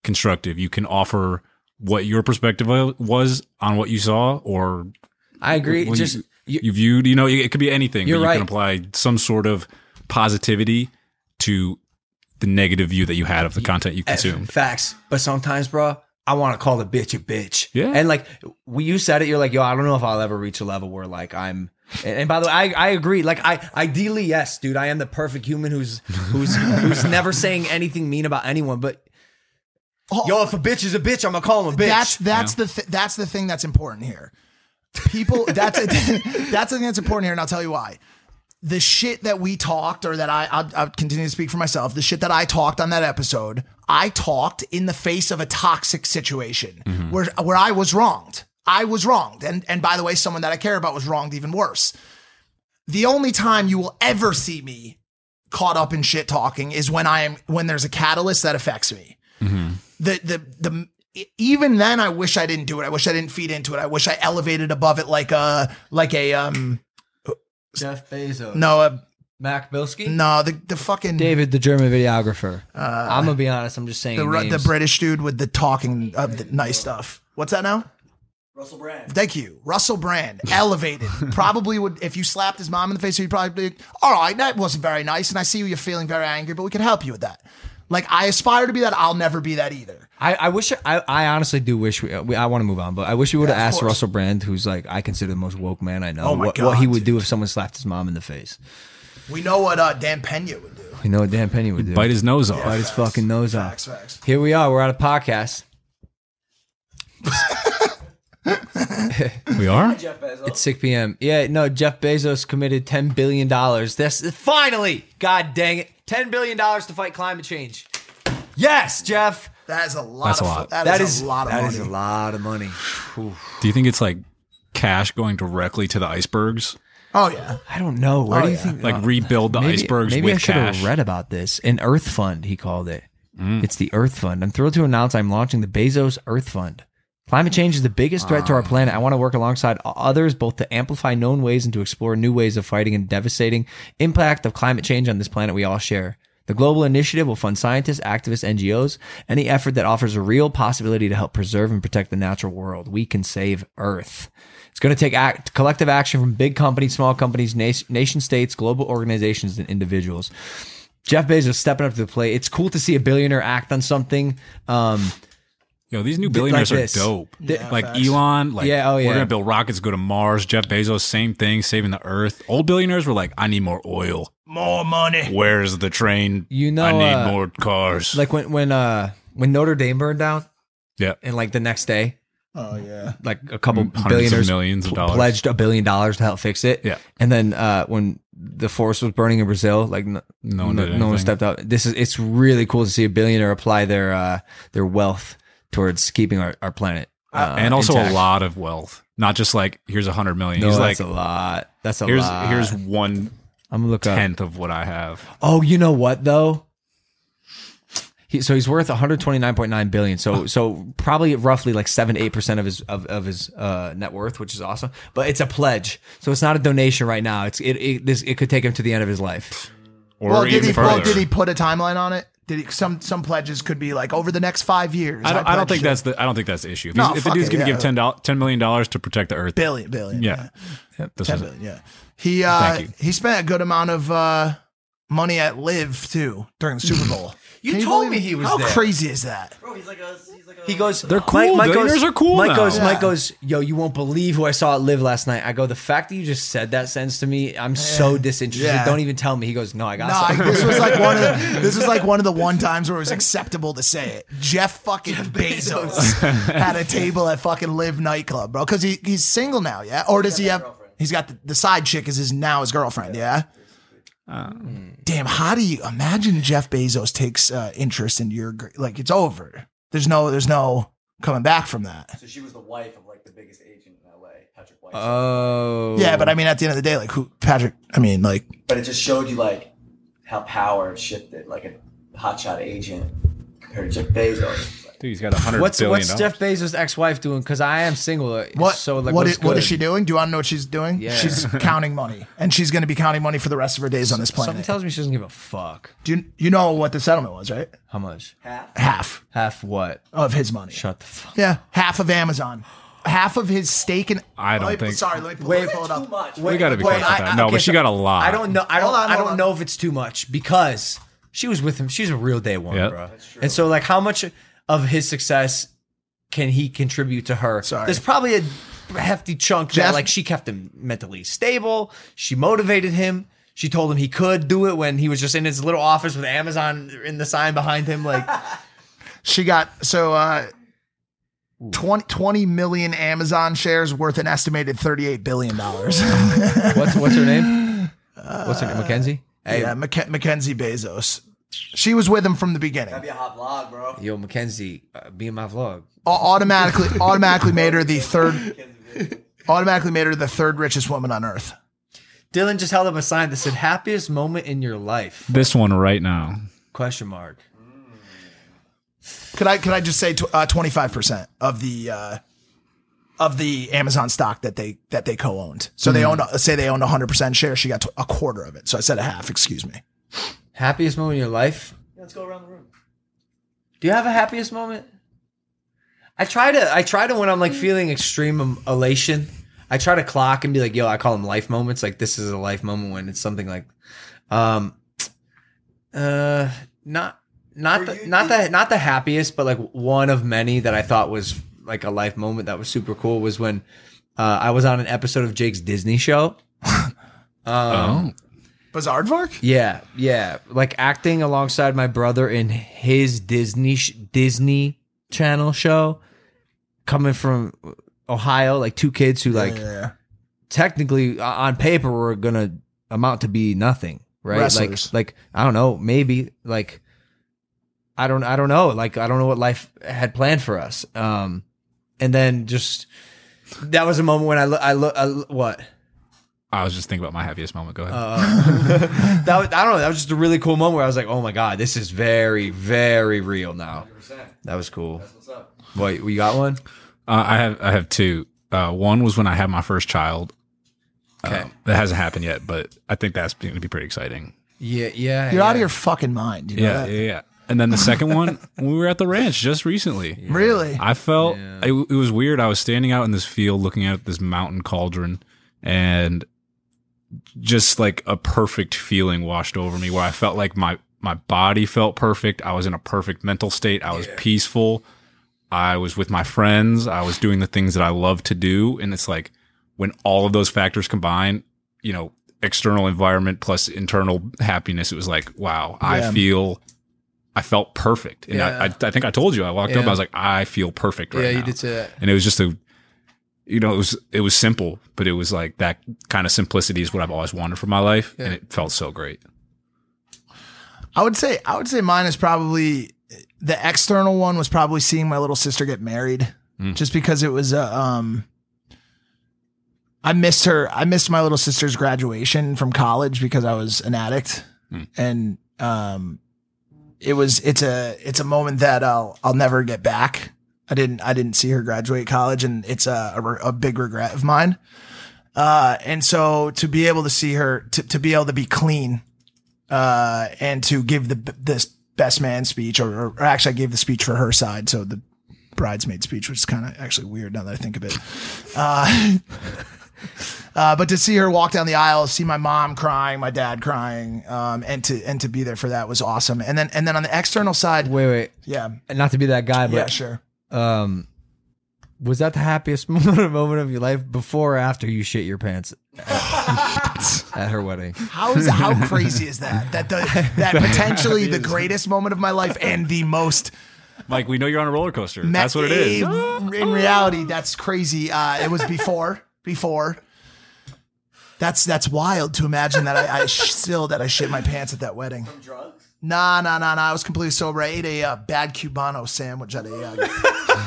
S3: constructive. You can offer what your perspective was on what you saw, or
S2: I agree.
S3: when
S2: Just
S3: you viewed, it could be anything.
S2: You're
S3: but you
S2: right.
S3: can apply some sort of positivity to the negative view that you had of the content you consume.
S2: facts. But sometimes, bro, I want to call the bitch a bitch.
S3: Yeah.
S2: And like you said it, you're like, yo, I don't know if I'll ever reach a level where like I'm. And by the way, I agree. Like ideally, yes, dude, I am the perfect human who's never saying anything mean about anyone. But yo, if a bitch is a bitch, I'm gonna call him a bitch.
S4: That's the thing that's important here. People, that's the thing that's important here, and I'll tell you why. The shit that we talked, or that I'll continue to speak for myself, the shit that I talked on that episode, I talked in the face of a toxic situation where I was wronged. I was wronged. And by the way, someone that I care about was wronged even worse. The only time you will ever see me caught up in shit talking is when there's a catalyst that affects me. Even then, I wish I didn't do it. I wish I didn't feed into it. I wish I elevated above it like a
S2: Jeff Bezos.
S4: no,
S2: Mac Bilski.
S4: no, the fucking
S2: David, the German videographer. I'm gonna be honest. I'm just saying
S4: the
S2: names.
S4: British dude with the talking of the nice stuff. What's that now?
S5: Russell Brand.
S4: Thank you. Russell Brand, elevated. Probably would, if you slapped his mom in the face, he'd probably be, all right, that wasn't very nice. And I see you're feeling very angry, but we can help you with that. Like, I aspire to be that. I'll never be that either.
S2: I wish. I honestly do wish. I want to move on, but I wish we would have
S4: Yeah, of
S2: asked
S4: course.
S2: Russell Brand, who's like I consider the most woke man I know,
S4: Oh my
S2: what
S4: God,
S2: he would
S4: dude.
S2: do if someone slapped his mom in the face.
S4: We know what Dan Pena would do.
S2: You know what Dan Penny would do?
S3: Bite his nose off.
S2: Bite his fucking nose off.
S4: Facts.
S2: Here we are. We're at a podcast.
S3: We are?
S5: Jeff Bezos.
S2: It's 6 p.m. Yeah, no. Jeff Bezos committed $10 billion. That's finally. God dang it, $10 billion to fight climate change. Yes, Jeff.
S4: That is a lot.
S3: That's
S4: of,
S3: a lot.
S4: That is a lot of
S2: that
S4: money.
S2: is a lot of money.
S3: Do you think it's like cash going directly to the icebergs?
S4: Oh yeah.
S2: I don't know. Where do you
S4: yeah.
S2: think?
S3: Like rebuild the icebergs
S2: Maybe I
S3: with
S2: should
S3: cash?
S2: have read about this. An Earth Fund, he called it. It's the Earth Fund. I'm thrilled to announce I'm launching the Bezos Earth Fund. Climate change is the biggest threat to our planet. I want to work alongside others both to amplify known ways and to explore new ways of fighting and devastating impact of climate change on this planet we all share. The global initiative will fund scientists, activists, NGOs, any effort that offers a real possibility to help preserve and protect the natural world. We can save Earth. It's going to take collective action from big companies, small companies, nation states, global organizations, and individuals. Jeff Bezos stepping up to the plate. It's cool to see a billionaire act on something.
S3: Yo, these new billionaires
S2: like
S3: are
S2: this.
S3: dope.
S4: Yeah,
S3: like
S4: facts.
S3: Elon, like
S2: Yeah, oh, yeah.
S3: we're gonna build rockets, go to Mars. Jeff Bezos, same thing, saving the Earth. Old billionaires were like, I need more oil.
S4: More money.
S3: Where's the train?
S2: You know,
S3: I need more cars.
S2: Like when Notre Dame burned down,
S3: yeah,
S2: and like the next day,
S4: Oh yeah.
S2: like a couple
S3: Hundreds of
S2: billionaires
S3: millions of dollars.
S2: pledged $1 billion to help fix it.
S3: Yeah.
S2: And then when the forest was burning in Brazil, like no
S3: one did
S2: one
S3: anything.
S2: stepped up. It's really cool to see a billionaire apply their wealth towards keeping our planet.
S3: and also
S2: intact.
S3: a lot of wealth, not just like here's 100 million.
S2: No,
S3: He's
S2: that's
S3: like,
S2: a lot. That's a
S3: here's
S2: lot.
S3: here's 1/10
S2: I'm gonna look up.
S3: of what I have.
S2: Oh, you know what though? He's worth 129.9 billion. So probably roughly like 7-8% of his net worth, which is awesome. But it's a pledge, so it's not a donation right now. It could take him to the end of his life.
S3: Or
S4: Did
S3: even further.
S4: he put a timeline on it? Did he, some pledges could be like over the next 5 years?
S3: I don't think
S4: pledged
S3: that's the issue. If,
S4: No,
S3: if the
S4: fuck
S3: dude's
S4: it,
S3: going to
S4: yeah.
S3: give $10 million to protect the Earth,
S4: billion.
S3: yeah, this
S4: 10
S3: is
S4: billion, yeah. He
S3: Thank you.
S4: he spent a good amount of money at Live too during the Super Bowl.
S2: You
S4: Can
S2: told
S4: believe
S2: me
S4: it?
S2: he was
S4: How
S2: there.
S4: crazy is that?
S5: Bro, he's like a.
S2: He goes,
S3: They're cool. Billionaires are cool
S2: Mike
S3: now.
S2: goes,
S4: Yeah.
S2: Mike goes, yo, you won't believe who I saw at Live last night. I go, the fact that you just said that sentence to me, I'm so disinterested.
S4: Yeah.
S2: Don't even tell me. He goes, no, I got
S4: No,
S2: something.
S4: this was like one of the times where it was acceptable to say it. Jeff fucking Bezos had a table at fucking Live nightclub, bro. Because he's single now, yeah. Or does he have?
S5: girlfriend.
S4: He's got the side chick is his girlfriend, yeah. Damn, how do you imagine Jeff Bezos takes interest in your like? It's over. There's no coming back from that.
S5: So she was the wife of like the biggest agent in LA, Patrick White.
S2: Oh.
S4: Yeah, but I mean, at the end of the day, like who Patrick? I mean, like
S5: But it just showed you like how power shifted, like a hotshot agent compared to Jeff Bezos. Like,
S3: Dude, he's got $100
S2: What's
S3: billion.
S2: Jeff Bezos' ex-wife doing? Because I am single.
S4: What?
S2: So like,
S4: what
S2: what's
S4: is
S2: good?
S4: she doing? Do you want to know what she's doing?
S2: Yeah.
S4: She's counting money, and she's going to be counting money for the rest of her days on this
S2: Something
S4: planet.
S2: tells me she doesn't give a fuck.
S4: Do you know what the settlement was? Right,
S2: How much?
S4: half
S2: Half what?
S4: of his money.
S2: Shut the fuck.
S4: Yeah, half of Amazon, half of his stake in.
S3: I don't think-
S4: Sorry, let me pull it up.
S3: We got to be careful with that. No, but she got a lot.
S2: I don't know. I
S4: Hold on, hold
S2: don't
S4: on.
S2: know if it's too much because she was with him. She's a real day one,
S3: Yep.
S2: bro. And so, like, how much of his success can he contribute to her?
S4: Sorry.
S2: There's probably a hefty chunk
S4: Jeff-
S2: that, like, she kept him mentally stable. She motivated him. She told him he could do it when he was just in his little office with Amazon in the sign behind him. Like,
S4: She got 20 million Amazon shares worth an estimated $38 billion.
S2: what's her name? What's her name? Mackenzie? Hey,
S4: Yeah, Mackenzie Bezos. She was with him from the beginning.
S5: That'd be a hot vlog, bro.
S2: yo, Mackenzie, be in my vlog.
S4: Automatically made her the third. Automatically made her the third richest woman on earth.
S2: Dylan just held up a sign that said "happiest moment in your life?"
S3: This one right now.
S2: Question mark.
S4: Could I just say 25% of the Amazon stock that they co-owned? So they owned, say they owned 100% share. She got a quarter of it. So I said a half. Excuse me.
S2: Happiest moment in your life?
S5: Let's go around the room.
S2: Do you have a happiest moment? I try to when I'm like feeling extreme elation. I try to clock and be like, yo, I call them life moments. Like this is a life moment when it's something like, not the happiest, but like one of many that I thought was like a life moment that was super cool was when I was on an episode of Jake's Disney show.
S4: Bizarre-Vark?
S2: Yeah, like acting alongside my brother in his Disney Channel show, coming from Ohio, like two kids who like technically on paper were gonna amount to be nothing, right?
S4: Wrestlers.
S2: Like I don't know, maybe like I don't know, like I don't know what life had planned for us. And then just that was a moment when I what.
S3: I was just thinking about my happiest moment. Go ahead.
S2: I don't know. That was just a really cool moment where I was like, "Oh my god, this is very, very real now."
S5: 100%.
S2: That was cool.
S5: That's what's up.
S2: What you got one?
S3: I have two. One was when I had my first child.
S2: Okay.
S3: That hasn't happened yet, but I think that's going to be pretty exciting.
S2: Yeah.
S4: You're out of your fucking mind. You know
S3: Yeah,
S4: that?
S3: yeah. And then the second one, when we were at the ranch just recently.
S4: Really?
S3: I felt it was weird. I was standing out in this field looking at this mountain cauldron, and just like a perfect feeling washed over me where I felt like my body felt perfect. I was in a perfect mental state. I was peaceful. I was with my friends. I was doing the things that I love to do. And it's like when all of those factors combine, you know, external environment plus internal happiness, it was like, wow, I felt perfect. And I think I told you, I walked up, I was like, I feel perfect right now.
S2: Yeah, you did say that.
S3: And it was just it was simple, but it was like that kind of simplicity is what I've always wanted for my life. And it felt so great.
S4: I would say mine is probably the external one was probably seeing my little sister get married, just because it was I missed my little sister's graduation from college because I was an addict, and it's a moment that I'll never get back. I didn't see her graduate college, and it's a big regret of mine. And so to be able to see her, to be able to be clean, and to give this best man speech, or actually I gave the speech for her side. So the bridesmaid speech, which is kind of actually weird now that I think of it. But to see her walk down the aisle, see my mom crying, my dad crying, and to be there for that was awesome. And then on the external side,
S2: Wait.
S4: yeah,
S2: Not to be that guy, but
S4: yeah, sure.
S2: was that the happiest moment of your life before or after you shit your pants at her wedding?
S4: How crazy is that? That potentially the greatest moment of my life and the most.
S3: Mike, we know you're on a roller coaster. That's what it is.
S4: In reality, that's crazy. It was before. That's wild to imagine that I shit my pants at that wedding.
S5: From drugs?
S4: Nah. I was completely sober. I ate a bad Cubano sandwich at a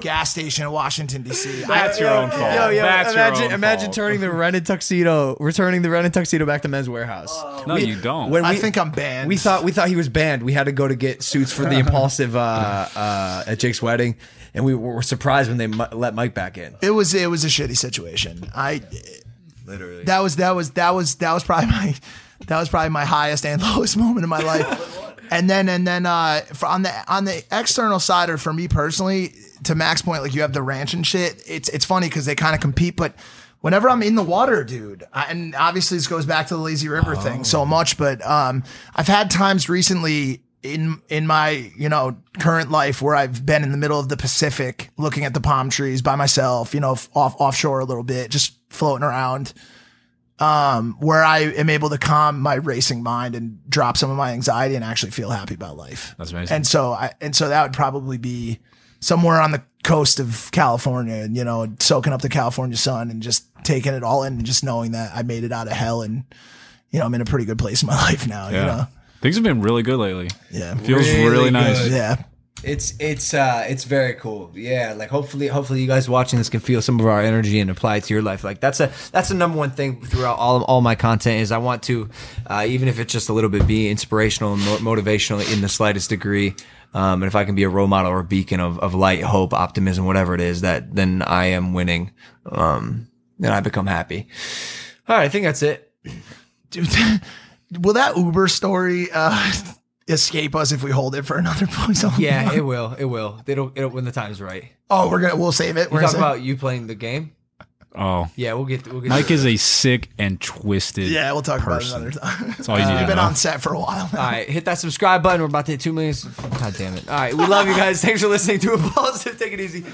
S4: gas station in Washington, D.C.
S3: That's your own fault. That's your own
S2: imagine
S3: fault.
S2: returning the rented tuxedo back to Men's Warehouse.
S3: No, you don't.
S2: When
S4: I think I'm banned.
S2: We thought he was banned. We had to go to get suits for the impulsive at Jake's wedding, and we were surprised when they let Mike back in.
S4: it was a shitty situation.
S2: Literally,
S4: That was probably my highest and lowest moment in my life. And then on the external side, or for me personally, to Mac's point, like you have the ranch and shit. It's funny because they kind of compete, but whenever I'm in the water, dude, and obviously this goes back to the lazy river thing so much, but I've had times recently in my current life where I've been in the middle of the Pacific, looking at the palm trees by myself, offshore a little bit, just floating around. Where I am able to calm my racing mind and drop some of my anxiety and actually feel happy about life.
S3: That's amazing.
S4: And so that would probably be somewhere on the coast of California, and, soaking up the California sun and just taking it all in and just knowing that I made it out of hell and, I'm in a pretty good place in my life now,
S3: Yeah. Things have been really good lately.
S4: Yeah.
S3: Feels
S2: Really
S3: really nice.
S2: good.
S4: Yeah.
S2: It's very cool. Yeah, like hopefully you guys watching this can feel some of our energy and apply it to your life. Like that's the number one thing throughout all my content is I want to, even if it's just a little bit, be inspirational and motivational in the slightest degree. And if I can be a role model or a beacon of light, hope, optimism, whatever it is, then I am winning. Then I become happy. All right, I think that's it.
S4: Dude, will that Uber story escape us if we hold it for another point?
S2: Yeah, it will. It'll when the time's right.
S4: Oh, we'll save it.
S2: We're talking about you playing the game.
S3: Oh,
S2: Yeah, we'll get.
S3: Mike is a sick and twisted.
S4: Yeah, we'll talk
S3: person.
S4: about it another time.
S3: That's all you need
S4: We've
S3: to
S4: been
S3: know.
S4: on set for a while now.
S2: All right, hit that subscribe button. We're about to hit 2 million. God damn it. All right, we love you guys. Thanks for listening to Impulsive. Take it easy.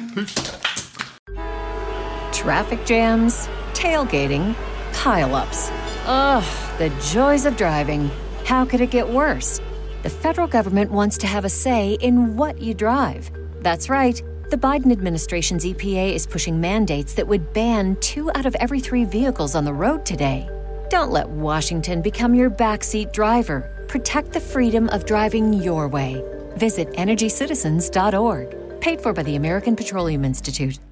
S1: Traffic jams, tailgating, pileups. Ugh, the joys of driving. How could it get worse? The federal government wants to have a say in what you drive. That's right. The Biden administration's EPA is pushing mandates that would ban 2 out of every 3 vehicles on the road today. Don't let Washington become your backseat driver. Protect the freedom of driving your way. Visit EnergyCitizens.org. Paid for by the American Petroleum Institute.